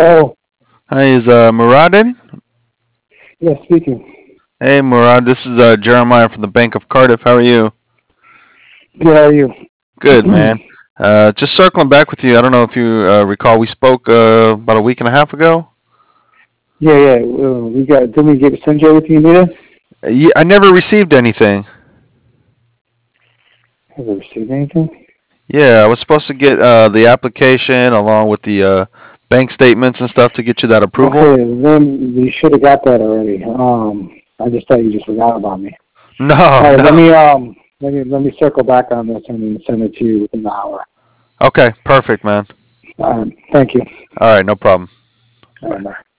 Oh, Hi, is Murad in? yes, speaking. Hey, Murad, this is Jeremiah from the Bank of Cardiff. How are you? Good, how are you? Good, man. Just circling back with you. I don't know if you recall, we spoke about a week and a half ago. Yeah. We got. Didn't we get send you everything you needed? Yeah, I never received anything. Have you received anything? Yeah, I was supposed to get the application along with the bank statements and stuff to get you that approval. Okay, then you should have got that already. I just thought you just forgot about me. No, All right, no. let me circle back on this and then send it to you within the hour. Okay, perfect, man. All right, thank you. All right, no problem. All right, bye.